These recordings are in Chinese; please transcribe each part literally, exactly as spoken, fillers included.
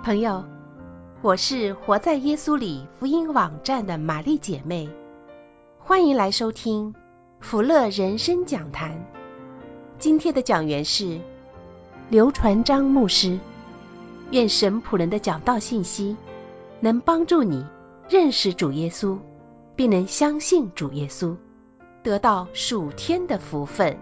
朋友，我是活在耶稣里福音网站的玛丽姐妹，欢迎来收听福乐人生讲坛。今天的讲员是刘传章牧师。愿神仆人的讲道信息能帮助你认识主耶稣，并能相信主耶稣，得到属天的福分。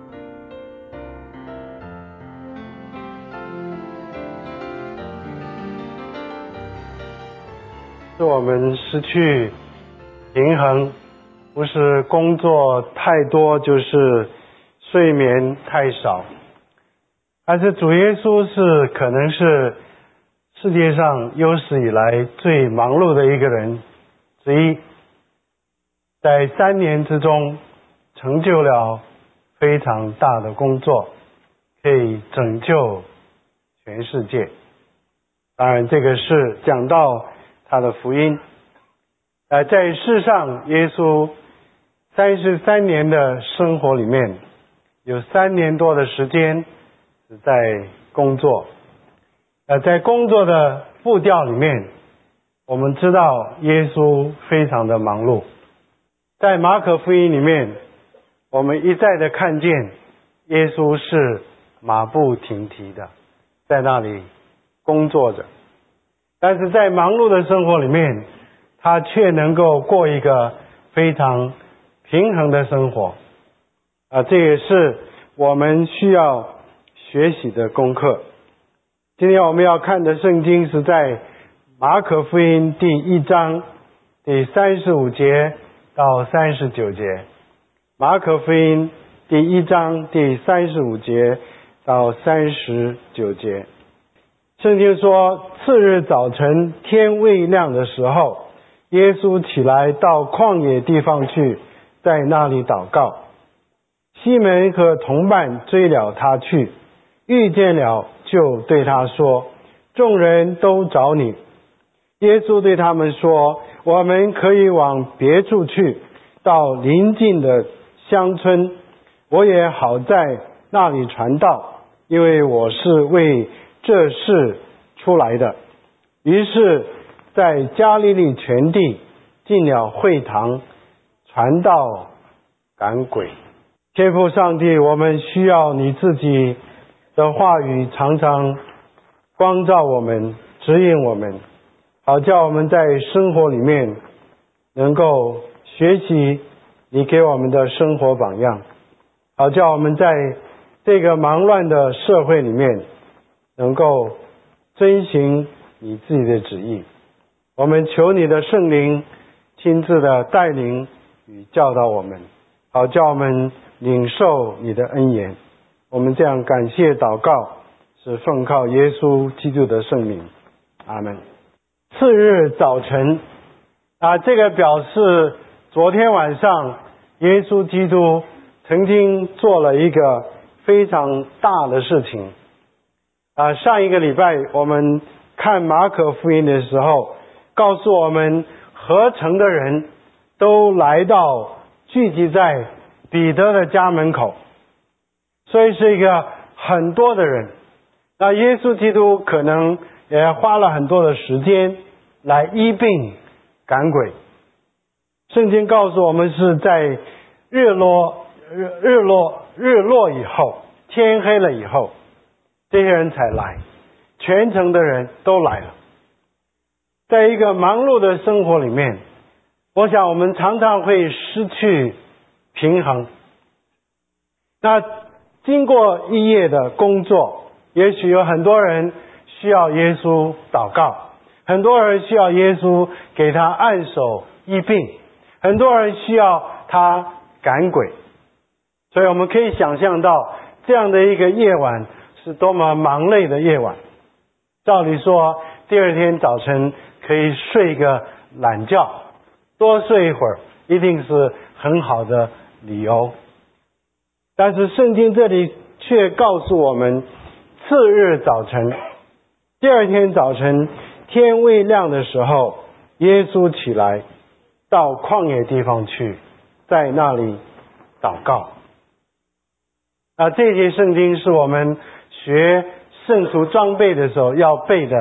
是我们失去平衡，不是工作太多，就是睡眠太少，还是主耶稣是可能是世界上有史以来最忙碌的一个人之一，在三年之中成就了非常大的工作，可以拯救全世界。当然这个是讲到他的福音。呃，在世上耶稣三十三年的生活里面，有三年多的时间是在工作。呃，在工作的步调里面，我们知道耶稣非常的忙碌。在马可福音里面，我们一再的看见耶稣是马不停蹄的在那里工作着，但是在忙碌的生活里面，他却能够过一个非常平衡的生活。啊，这也是我们需要学习的功课。今天我们要看的圣经是在马可福音第一章第三十五节到三十九节。马可福音第一章第三十五节到三十九节。圣经说，次日早晨天未亮的时候，耶稣起来到旷野地方去，在那里祷告。西门和同伴追了他去，遇见了就对他说，众人都找你。耶稣对他们说，我们可以往别处去，到邻近的乡村，我也好在那里传道，因为我是为这事出来的。于是在加利利全地进了会堂，传道赶鬼。天父上帝，我们需要你自己的话语常常光照我们，指引我们，好叫我们在生活里面能够学习你给我们的生活榜样，好叫我们在这个忙乱的社会里面能够遵行你自己的旨意。我们求你的圣灵亲自的带领与教导我们，好叫我们领受你的恩言。我们这样感谢祷告，是奉靠耶稣基督的圣名，阿们。次日早晨啊，这个表示昨天晚上耶稣基督曾经做了一个非常大的事情啊。上一个礼拜我们看马可福音的时候，告诉我们合城的人都来到聚集在彼得的家门口，所以是一个很多的人。那耶稣基督可能也花了很多的时间来医病赶鬼。圣经告诉我们是在日落日日落日落以后，天黑了以后，这些人才来，全城的人都来了。在一个忙碌的生活里面，我想我们常常会失去平衡。那经过一夜的工作，也许有很多人需要耶稣祷告，很多人需要耶稣给他按手医病，很多人需要他赶鬼。所以我们可以想象到这样的一个夜晚是多么忙累的夜晚。照理说第二天早晨可以睡一个懒觉，多睡一会儿一定是很好的理由。但是圣经这里却告诉我们，次日早晨，第二天早晨天未亮的时候，耶稣起来到旷野地方去，在那里祷告。啊，这些圣经是我们学圣徒装备的时候要背的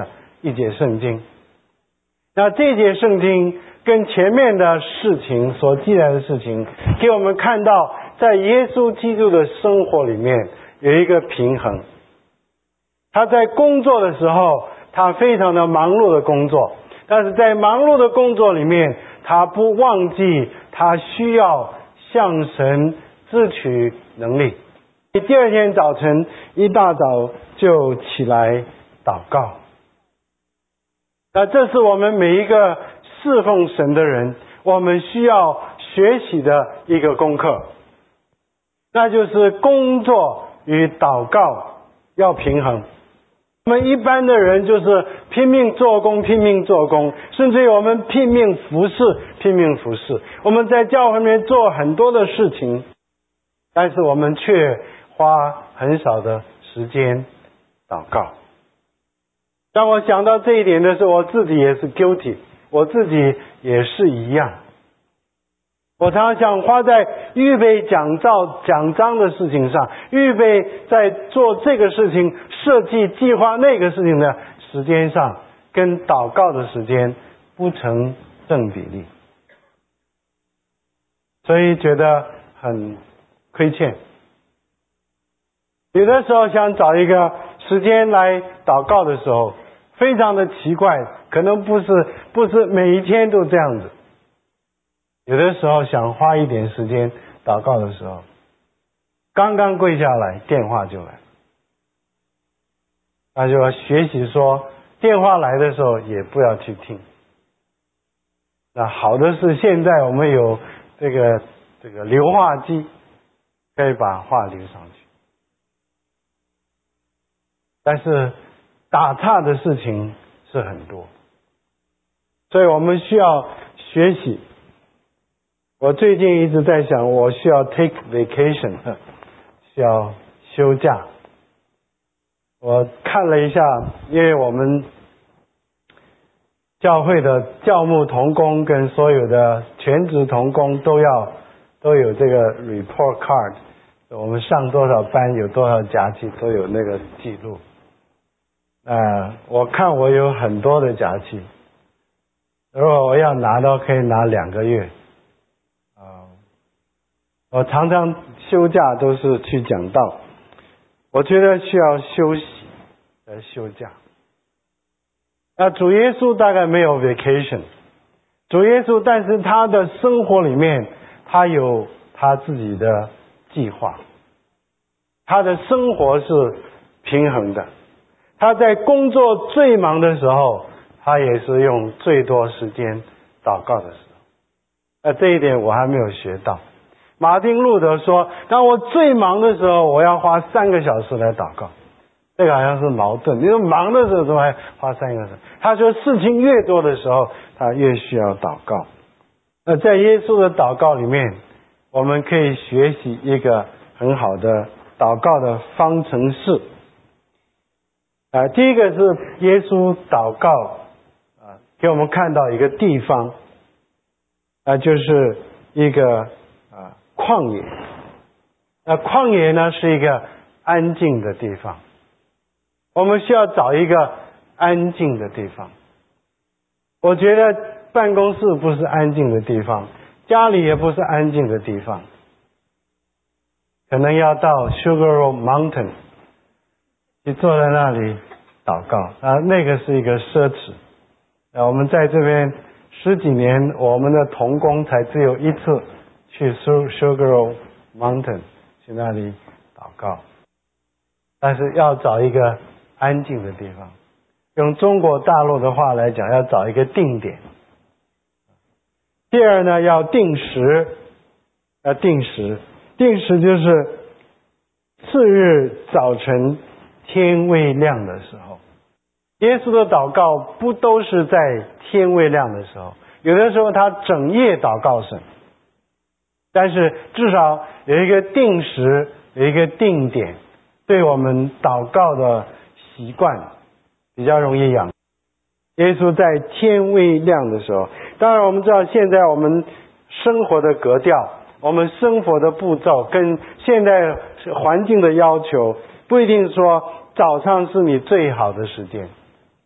一节圣经。那这节圣经跟前面的事情所记载的事情，给我们看到在耶稣基督的生活里面有一个平衡。他在工作的时候，他非常的忙碌的工作，但是在忙碌的工作里面，他不忘记他需要向神支取能力。第二天早晨一大早就起来祷告。那这是我们每一个侍奉神的人，我们需要学习的一个功课，那就是工作与祷告要平衡。我们一般的人就是拼命做工，拼命做工，甚至于我们拼命服侍，拼命服侍。我们在教会里面做很多的事情，但是我们却花很少的时间祷告。当我想到这一点的时候，我自己也是 guilty， 我自己也是一样。我常常想花在预备讲照讲章的事情上，预备在做这个事情设计计划那个事情的时间上，跟祷告的时间不成正比例，所以觉得很亏欠。有的时候想找一个时间来祷告的时候，非常的奇怪，可能不是不是每一天都这样子。有的时候想花一点时间祷告的时候，刚刚跪下来，电话就来。那就要学习说，电话来的时候也不要去听。那好的是现在我们有这个这个留话机，可以把话留上去。但是打岔的事情是很多，所以我们需要学习。我最近一直在想，我需要 take vacation， 需要休假。我看了一下，因为我们教会的教牧同工跟所有的全职同工都要都有这个 report card， 我们上多少班，有多少假期，都有那个记录。呃，我看我有很多的假期，如果我要拿到，可以拿两个月。啊，我常常休假都是去讲道，我觉得需要休息而休假。那主耶稣大概没有 vacation， 主耶稣但是他的生活里面，他有他自己的计划，他的生活是平衡的。他在工作最忙的时候，他也是用最多时间祷告的时候。那这一点我还没有学到。马丁路德说，当我最忙的时候，我要花三个小时来祷告。这个好像是矛盾，你说忙的时候怎么还花三个小时？他说事情越多的时候，他越需要祷告。那在耶稣的祷告里面，我们可以学习一个很好的祷告的方程式。啊，第一个是耶稣祷告啊，给我们看到一个地方啊，就是一个啊旷野。那旷野呢是一个安静的地方，我们需要找一个安静的地方。我觉得办公室不是安静的地方，家里也不是安静的地方，可能要到 Sugar Mountain 去坐在那里祷告啊，那个是一个奢侈。啊，我们在这边十几年，我们的同工才只有一次去 Sugar Mountain 去那里祷告，但是要找一个安静的地方。用中国大陆的话来讲，要找一个定点。第二呢，要定时，要定时，定时就是次日早晨天未亮的时候。耶稣的祷告不都是在天未亮的时候，有的时候他整夜祷告神，但是至少有一个定时，有一个定点，对我们祷告的习惯比较容易养。耶稣在天未亮的时候，当然我们知道现在我们生活的格调，我们生活的步骤跟现在环境的要求，不一定说早上是你最好的时间。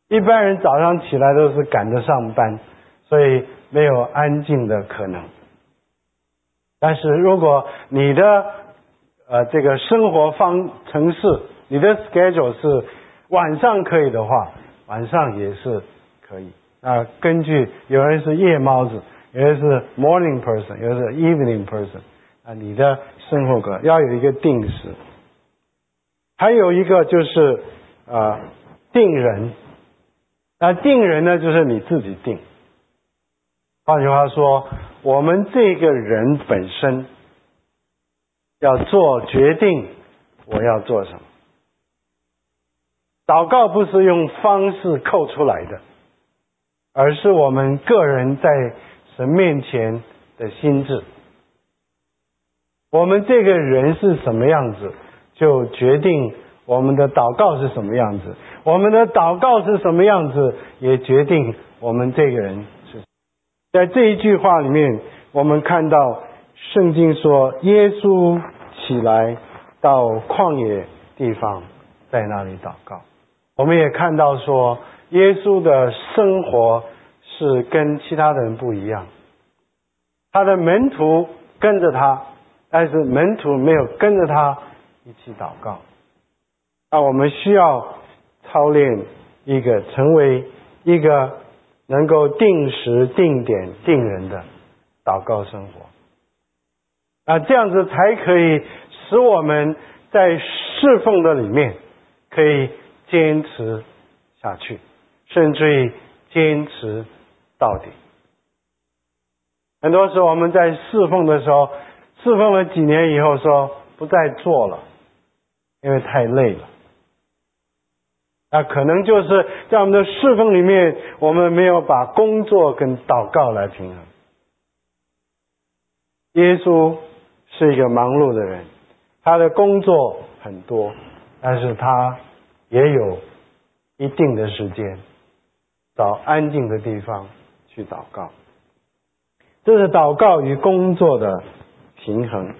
一般人早上起来都是赶着上班，所以没有安静的可能。但是如果你的呃这个生活方程式，你的 schedule 是晚上可以的话，晚上也是可以。那根据有人是夜猫子，有人是 morning person， 有人是 evening person， 啊，你的生活格要有一个定时。还有一个就是呃定人，那定人呢就是你自己定。换句话说，我们这个人本身要做决定，我要做什么。祷告不是用方式扣出来的，而是我们个人在神面前的心志。我们这个人是什么样子，就决定我们的祷告是什么样子。我们的祷告是什么样子，也决定我们这个人是。在这一句话里面，我们看到圣经说，耶稣起来到旷野地方，在那里祷告。我们也看到说，耶稣的生活是跟其他的人不一样。他的门徒跟着他，但是门徒没有跟着他一起祷告。那我们需要操练一个成为一个能够定时定点定人的祷告生活。那这样子才可以使我们在侍奉的里面可以坚持下去，甚至于坚持到底。很多时候我们在侍奉的时候，侍奉了几年以后说不再做了，因为太累了。那可能就是在我们的侍奉里面，我们没有把工作跟祷告来平衡。耶稣是一个忙碌的人，他的工作很多，但是他也有一定的时间找安静的地方去祷告。这是祷告与工作的平衡。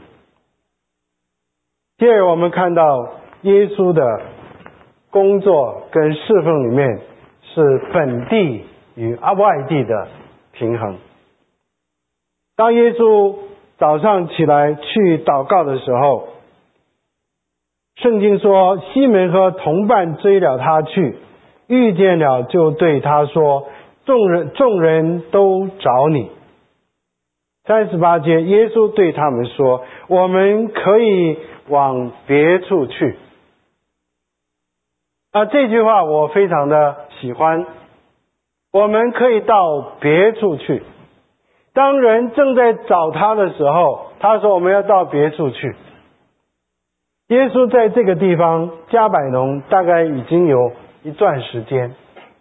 第二，我们看到耶稣的工作跟侍奉里面是本地与外地的平衡。当耶稣早上起来去祷告的时候，圣经说西门和同伴追了他去，遇见了就对他说，众人众人都找你。三十八节，耶稣对他们说，我们可以往别处去。那这句话我非常的喜欢，我们可以到别处去。当人正在找他的时候，他说我们要到别处去。耶稣在这个地方加百农大概已经有一段时间，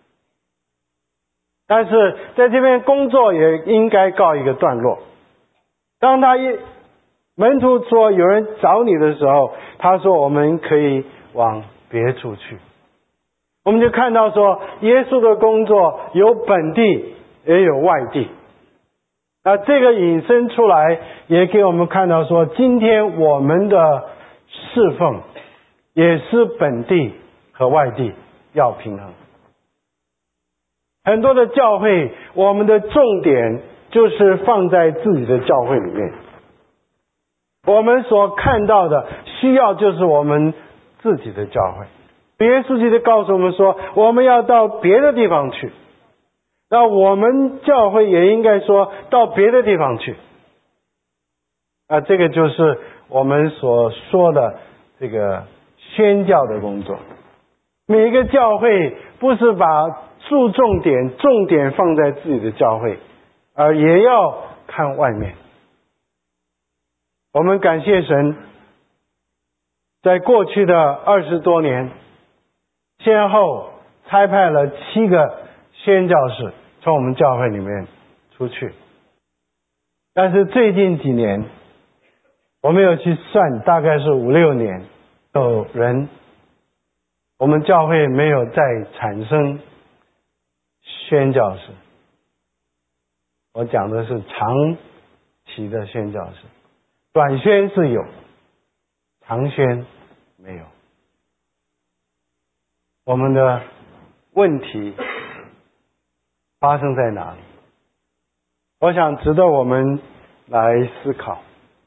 但是在这边工作也应该告一个段落。当他一门徒说有人找你的时候，他说我们可以往别处去。我们就看到说，耶稣的工作有本地也有外地。那这个引申出来，也给我们看到说，今天我们的侍奉也是本地和外地要平衡。很多的教会，我们的重点就是放在自己的教会里面。我们所看到的需要就是我们自己的教会。耶稣基督告诉我们说，我们要到别的地方去。那我们教会也应该说到别的地方去。啊，这个就是我们所说的这个宣教的工作。每一个教会不是把注重点重点放在自己的教会，而也要看外面。我们感谢神，在过去的二十多年，先后差派了七个宣教士从我们教会里面出去。但是最近几年，我没有去算，大概是五六年，有人我们教会没有再产生宣教士。我讲的是长期的宣教士，短宣是有，长宣没有。我们的问题发生在哪里？我想值得我们来思考。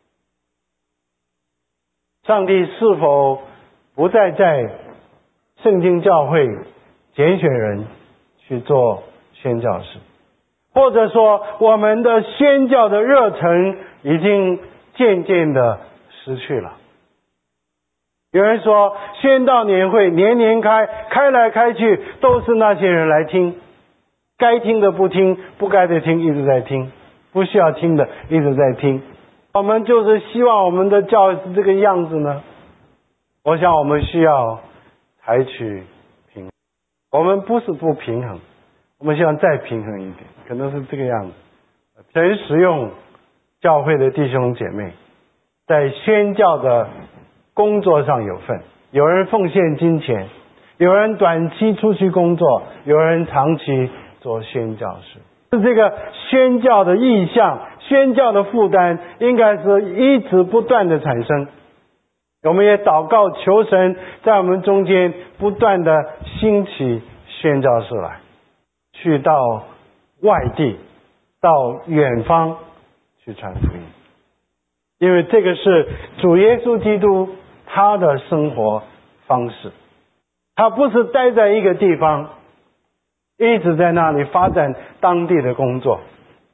上帝是否不再在圣经教会拣选人去做宣教士？或者说我们的宣教的热忱已经渐渐的失去了？有人说宣道年会年年开，开来开去都是那些人来听，该听的不听，不该的听，一直在听，不需要听的一直在听。我们就是希望我们的教会是这个样子呢？我想我们需要采取平衡。我们不是不平衡，我们希望再平衡一点，可能是这个样子。全实用教会的弟兄姐妹在宣教的工作上有份，有人奉献金钱，有人短期出去工作，有人长期做宣教士。是这个宣教的意向，宣教的负担应该是一直不断的产生。我们也祷告求神在我们中间不断的兴起宣教士来，去到外地，到远方去传福音。因为这个是主耶稣基督他的生活方式，他不是待在一个地方一直在那里发展当地的工作，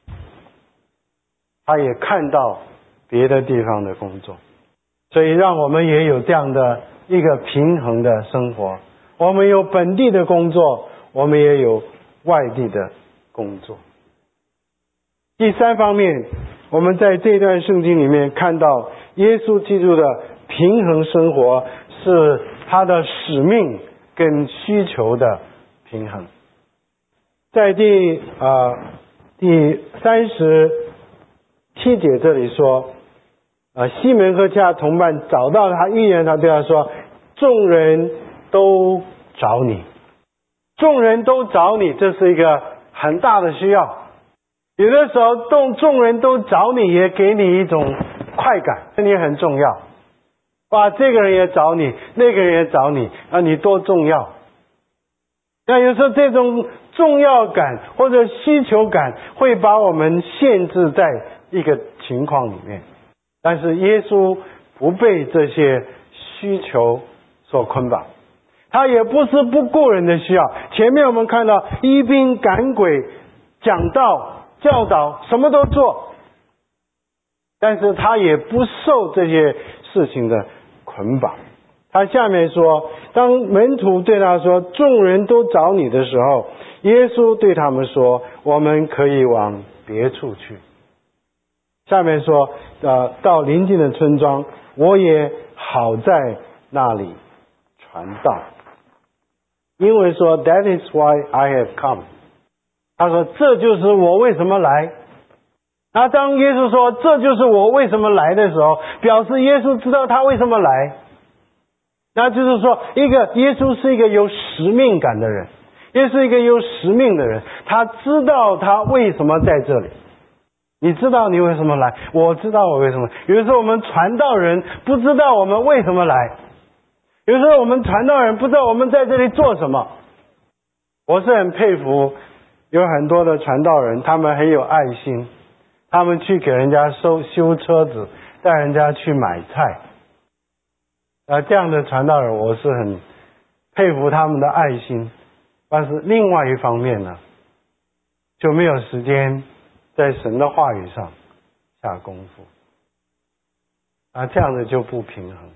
他也看到别的地方的工作，所以让我们也有这样的一个平衡的生活。我们有本地的工作，我们也有外地的工作。第三方面，我们在这段圣经里面看到耶稣基督的平衡生活是他的使命跟需求的平衡。在第呃第三十七节这里说，呃西门和其他同伴找到他，遇见他，对他说：众人都找你，众人都找你，这是一个很大的需要。有的时候众众人都找你，也给你一种快感，这你很重要。哇，这个人也找你，那个人也找你，啊，你多重要。那有时候这种重要感或者需求感会把我们限制在一个情况里面，但是耶稣不被这些需求所捆绑，他也不是不顾人的需要。前面我们看到医病赶鬼、讲道、教导，什么都做，但是他也不受这些事情的捆绑。他下面说，当门徒对他说众人都找你的时候，耶稣对他们说，我们可以往别处去。下面说呃，到邻近的村庄，我也好在那里传道。英文说 That is why I have come。 他说这就是我为什么来。那当耶稣说这就是我为什么来的时候，表示耶稣知道他为什么来。那就是说，一个耶稣是一个有使命感的人，耶稣是一个有使命的人，他知道他为什么在这里。你知道你为什么来，我知道我为什么。有的时候我们传道人不知道我们为什么来，有的时候我们传道人不知道我们在这里做什么。我是很佩服有很多的传道人，他们很有爱心，他们去给人家收修车子，带人家去买菜。啊，这样的传道人我是很佩服他们的爱心，但是另外一方面呢，就没有时间在神的话语上下功夫，啊，这样的就不平衡。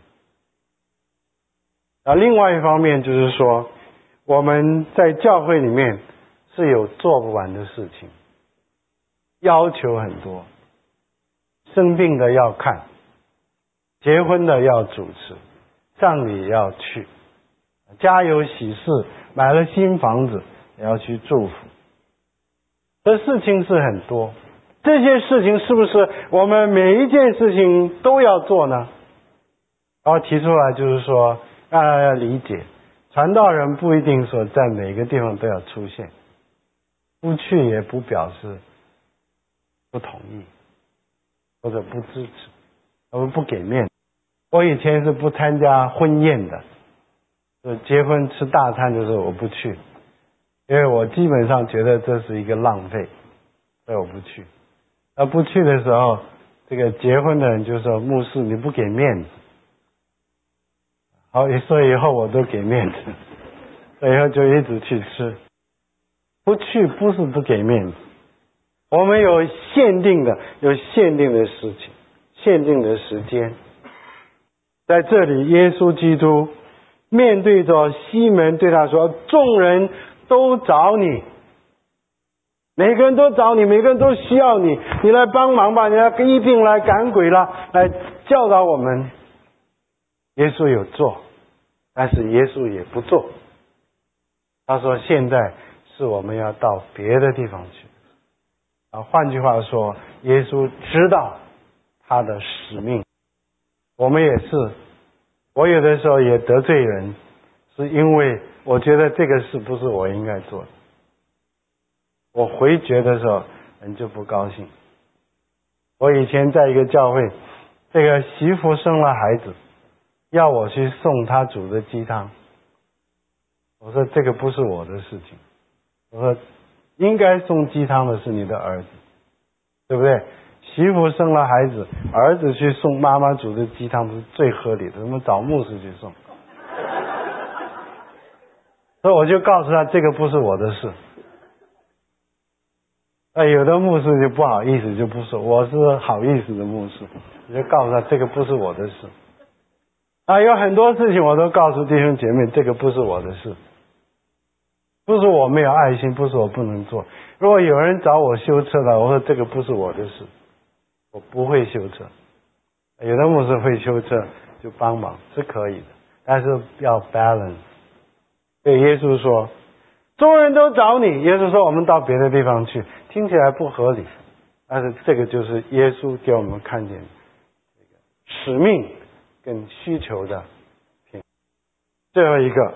啊，另外一方面就是说，我们在教会里面是有做不完的事情，要求很多，生病的要看，结婚的要主持，葬礼要去，家有喜事，买了新房子也要去祝福，这事情是很多。这些事情是不是我们每一件事情都要做呢？然后提出来就是说，大家要理解，传道人不一定说在每个地方都要出现，不去也不表示不同意或者不支持，我们不给面子。我以前是不参加婚宴的，就结婚吃大餐的时候我不去， 因为我基本上觉得这是一个浪费，所以我不去。那不去的时候，这个结婚的人就说：“牧师，你不给面子。”好，所以以后我都给面子，所以以后就一直去吃。不去不是不给面子，我们有限定的，有限定的事情，限定的时间。在这里，耶稣基督面对着西门，对他说：“众人都找你，每个人都找你，每个人都需要你，你来帮忙吧，你来一并来赶鬼啦，来教导我们。”耶稣有做，但是耶稣也不做。他说：“现在是我们要到别的地方去。”啊，换句话说，耶稣知道他的使命。我们也是，我有的时候也得罪人，是因为我觉得这个事不是我应该做的。我回绝的时候，人就不高兴。我以前在一个教会，这个媳妇生了孩子，要我去送她煮的鸡汤。我说这个不是我的事情。我说应该送鸡汤的是你的儿子，对不对？媳妇生了孩子，儿子去送妈妈煮的鸡汤不是最合理的？我们找牧师去送。所以我就告诉他，这个不是我的事。那有的牧师就不好意思，就不说，我是好意思的牧师，我就告诉他，这个不是我的事。啊，有很多事情我都告诉弟兄姐妹，这个不是我的事。不是我没有爱心，不是我不能做。如果有人找我修车的，我说这个不是我的事，我不会修车。有的牧师会修车，就帮忙是可以的，但是要 balance。对，耶稣说，众人都找你，耶稣说我们到别的地方去，听起来不合理，但是这个就是耶稣给我们看见这个使命跟需求的平衡。最后一个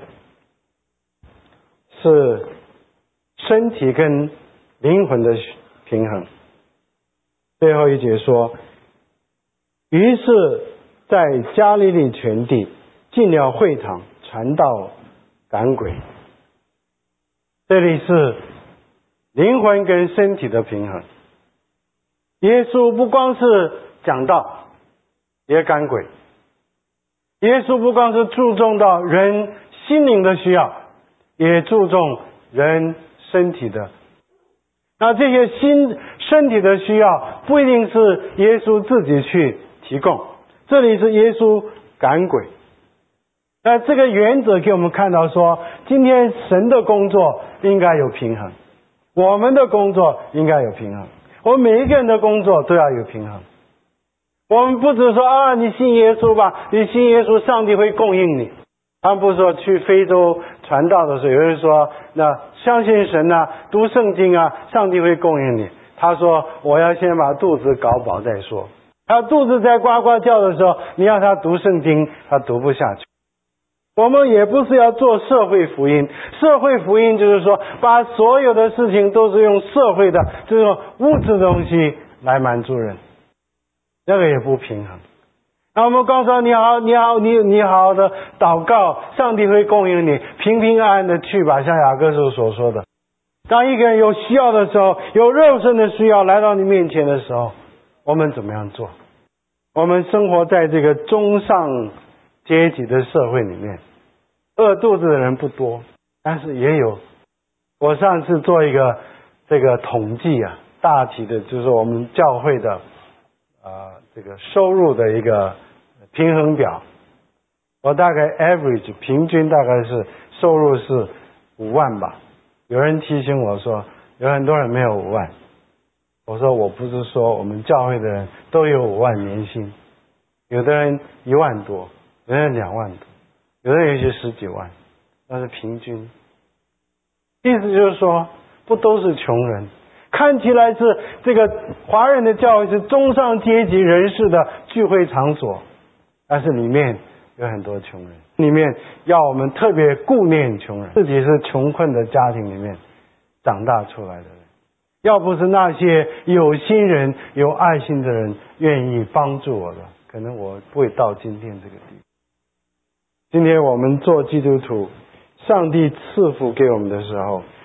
是身体跟灵魂的平衡。最后一节说，于是在加利利全地进了会堂，传道赶鬼。这里是灵魂跟身体的平衡。耶稣不光是讲道，也赶鬼。耶稣不光是注重到人心灵的需要，也注重人身体的。那这些心身体的需要不一定是耶稣自己去提供，这里是耶稣赶鬼。那这个原则给我们看到说，今天神的工作应该有平衡，我们的工作应该有平衡，我们每一个人的工作都要有平衡。我们不只说啊，你信耶稣吧，你信耶稣，上帝会供应你。他们不是说去非洲传道的时候，有人说那相信神啊，读圣经啊，上帝会供应你。他说我要先把肚子搞饱再说。他肚子在呱呱叫的时候，你要他读圣经，他读不下去。我们也不是要做社会福音，社会福音就是说把所有的事情都是用社会的这种物质的东西来满足人，那个也不平衡。那我们刚说你好，你好，你你好好的祷告，上帝会供应你，平平安安的去吧，像雅各书所说的。当一个人有需要的时候，有肉身的需要来到你面前的时候，我们怎么样做？我们生活在这个中上阶级的社会里面，饿肚子的人不多，但是也有。我上次做一个这个统计啊，大体的就是我们教会的呃这个收入的一个平衡表。我大概 average 平均大概是收入是五万吧。有人提醒我说，有很多人没有五万。我说我不是说我们教会的人都有五万年薪，有的人一万多，有的人两万多，有的人有些十几万，那是平均。意思就是说，不都是穷人，看起来是这个华人的教会是中上阶级人士的聚会场所，但是里面有很多穷人，里面要我们特别顾念穷人，自己是穷困的家庭里面长大出来的人。要不是那些有心人、有爱心的人愿意帮助我的，可能我不会到今天这个地步。今天我们做基督徒，上帝赐福给我们的时候，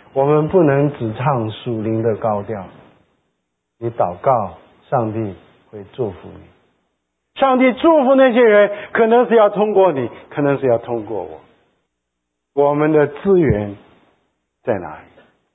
我们不能只唱属灵的高调。你祷告，上帝会祝福你。上帝祝福那些人，可能是要通过你，可能是要通过我。我们的资源在哪里？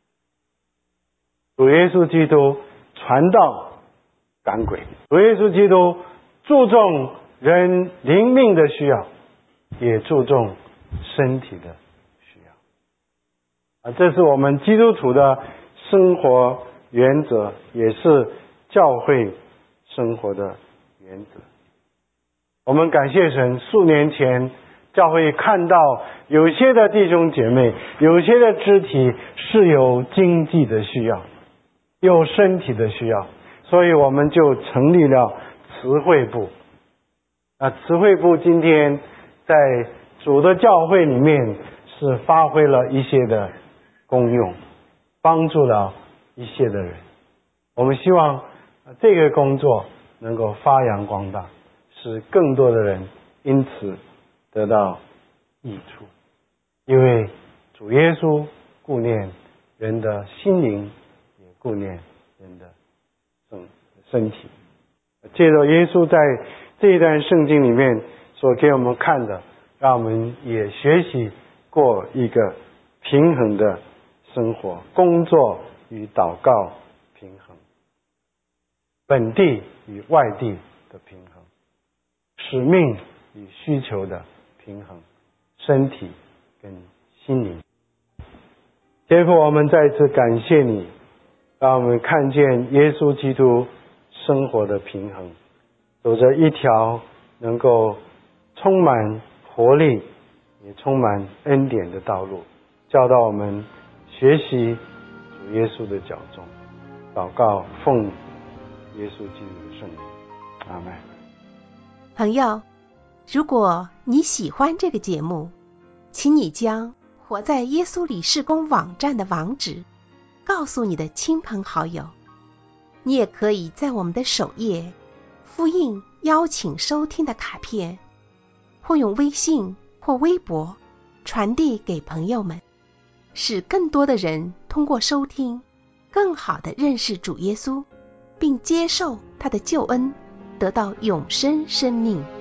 主耶稣基督传道赶鬼，主耶稣基督注重人灵命的需要，也注重身体的需要。啊，这是我们基督徒的生活原则，也是教会生活的原则。我们感谢神，数年前教会看到有些的弟兄姐妹，有些的肢体是有经济的需要，有身体的需要，所以我们就成立了慈惠部。啊，慈惠部今天在主的教会里面是发挥了一些的功用，帮助了一些的人。我们希望这个工作能够发扬光大，使更多的人因此得到益处。因为主耶稣顾念人的心灵，也顾念人的身体。借着耶稣在这一段圣经里面所给我们看的，让我们也学习过一个平衡的生活，工作与祷告平衡，本地与外地的平衡，使命与需求的平衡，身体跟心灵。天父，我们再次感谢你，让我们看见耶稣基督生活的平衡，走着一条能够充满活力也充满恩典的道路，教导我们学习主耶稣的脚踪。祷告奉耶稣基督的圣名，阿们。 朋友，如果你喜欢这个节目，请你将活在耶稣里事工网站的网址告诉你的亲朋好友。你也可以在我们的首页复印邀请收听的卡片，或用微信或微博传递给朋友们，使更多的人通过收听更好地认识主耶稣，并接受他的救恩，得到永生生命。